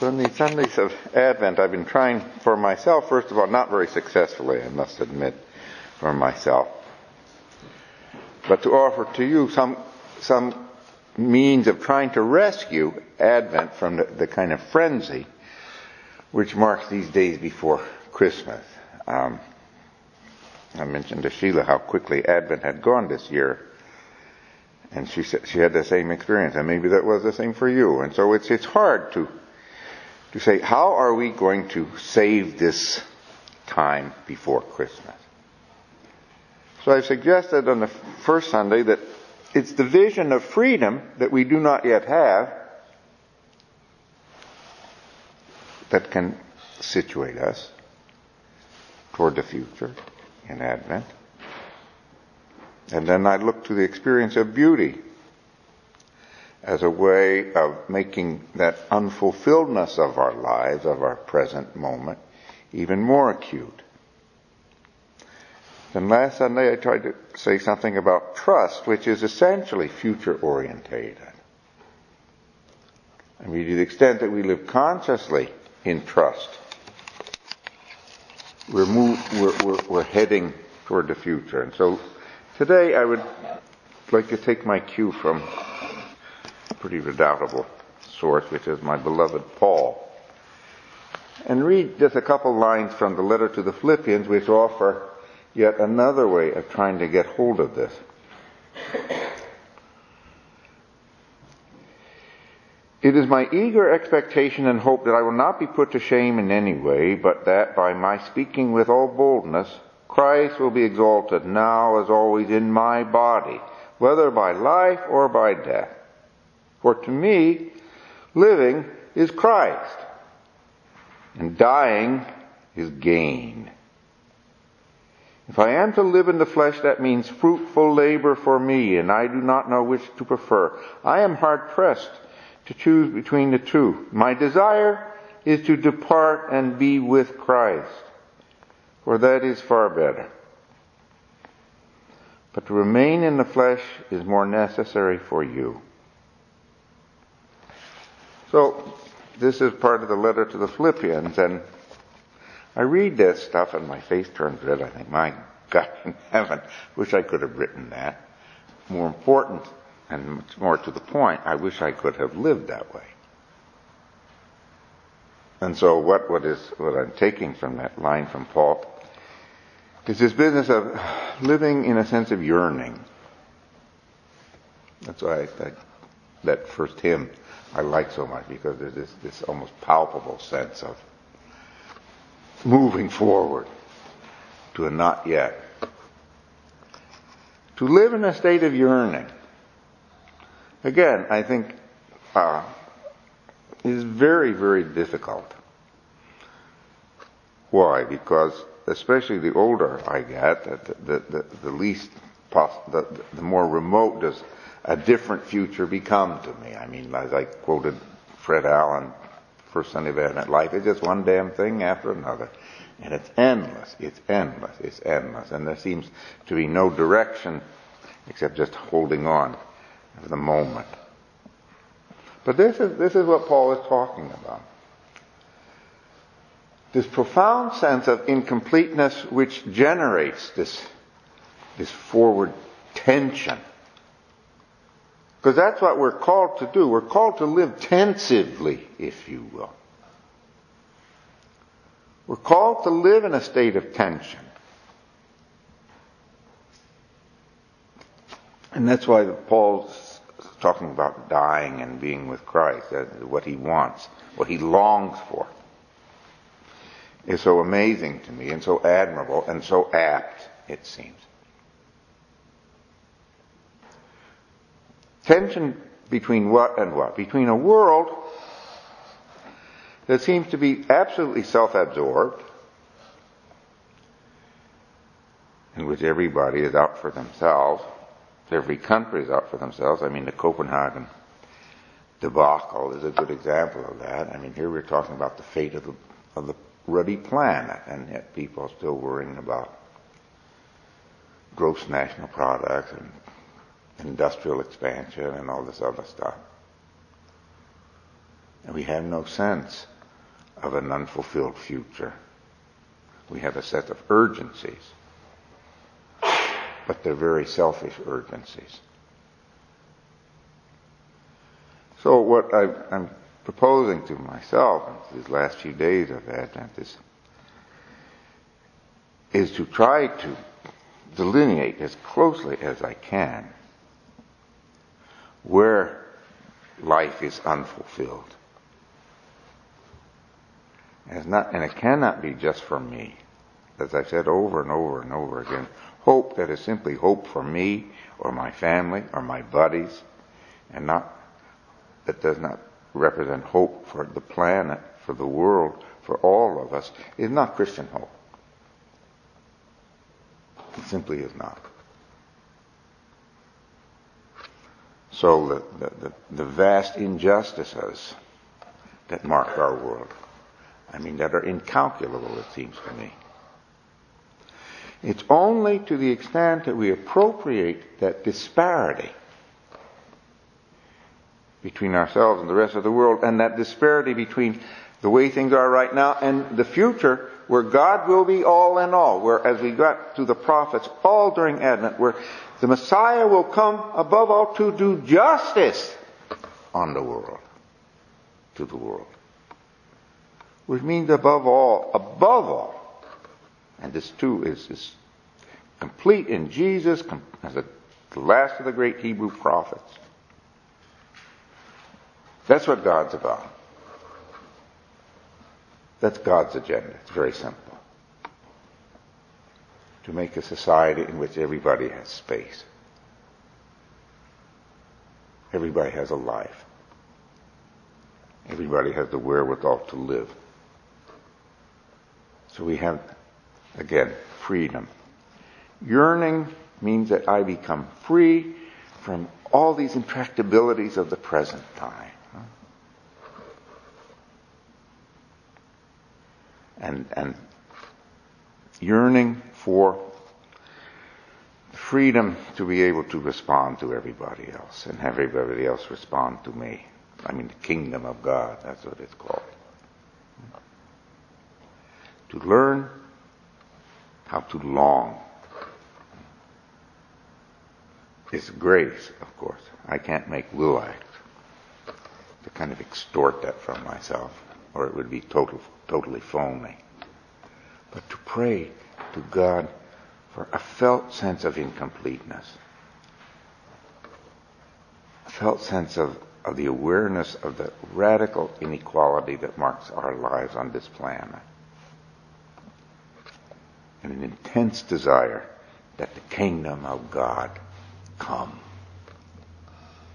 So in these Sundays of Advent, I've been trying for myself, first of all, not very successfully, I must admit, for myself, but to offer to you some means of trying to rescue Advent from the kind of frenzy which marks these days before Christmas. I mentioned to Sheila how quickly Advent had gone this year, and she said she had the same experience, and maybe that was the same for you. And so it's hard to say, how are we going to save this time before Christmas? So I've suggested on the first Sunday that it's the vision of freedom that we do not yet have that can situate us toward the future in Advent. And then I look to the experience of beauty as a way of making that unfulfilledness of our lives, of our present moment, even more acute. Then last Sunday I tried to say something about trust, which is essentially future-orientated. I mean, to the extent that we live consciously in trust, we're heading toward the future. And so today I would like to take my cue from a pretty redoubtable source, which is my beloved Paul, and read just a couple lines from the letter to the Philippians, which offer yet another way of trying to get hold of this. It is my eager expectation and hope that I will not be put to shame in any way, but that by my speaking with all boldness, Christ will be exalted now as always in my body, whether by life or by death. For to me, living is Christ, and dying is gain. If I am to live in the flesh, that means fruitful labor for me, and I do not know which to prefer. I am hard pressed to choose between the two. My desire is to depart and be with Christ, for that is far better. But to remain in the flesh is more necessary for you. So, this is part of the letter to the Philippians, and I read this stuff and my face turns red. I think, my God in heaven, wish I could have written that. More important and much more to the point, I wish I could have lived that way. And so what I'm taking from that line from Paul is this business of living in a sense of yearning. That's why that first hymn I like so much, because there's this almost palpable sense of moving forward to a not yet. To live in a state of yearning, again, I think is very, very difficult. Why? Because especially the older I get, the more remote does a different future become to me. I mean, as I quoted Fred Allen, First Sunday of Advent, life is just one damn thing after another. And it's endless, and there seems to be no direction except just holding on for the moment. But this is what Paul is talking about. This profound sense of incompleteness which generates this forward tension. Because that's what we're called to do. We're called to live tensively, if you will. We're called to live in a state of tension. And that's why Paul's talking about dying and being with Christ, what he wants, what he longs for, is so amazing to me and so admirable and so apt, it seems. Tension between what and what? Between a world that seems to be absolutely self-absorbed, in which everybody is out for themselves. Every country is out for themselves. I mean, the Copenhagen debacle is a good example of that. I mean, here we're talking about the fate of the ruddy planet, and yet people are still worrying about gross national products and industrial expansion and all this other stuff. And we have no sense of an unfulfilled future. We have a set of urgencies, but they're very selfish urgencies. So what I'm proposing to myself in these last few days of Advent is to try to delineate as closely as I can where life is unfulfilled. And it cannot be just for me. As I've said over and over and over again, hope that is simply hope for me or my family or my buddies, and that does not represent hope for the planet, for the world, for all of us, is not Christian hope. It simply is not. So the vast injustices that mark our world, that are incalculable, it seems to me. It's only to the extent that we appropriate that disparity between ourselves and the rest of the world, and that disparity between the way things are right now and the future, where God will be all in all, where, as we got to the prophets all during Advent, where the Messiah will come above all to do justice on the world, to the world. Which means above all, and this too is complete in Jesus as the last of the great Hebrew prophets. That's what God's about. That's God's agenda. It's very simple. To make a society in which everybody has space. Everybody has a life. Everybody has the wherewithal to live. So we have, again, freedom. Yearning means that I become free from all these intractabilities of the present time. And yearning for freedom to be able to respond to everybody else and have everybody else respond to me. The kingdom of God, that's what it's called. To learn how to long. It's grace, of course. I can't make will acts to kind of extort that from myself, or it would be totally phony. But to pray to God for a felt sense of incompleteness, a felt sense of the awareness of the radical inequality that marks our lives on this planet, and an intense desire that the kingdom of God come.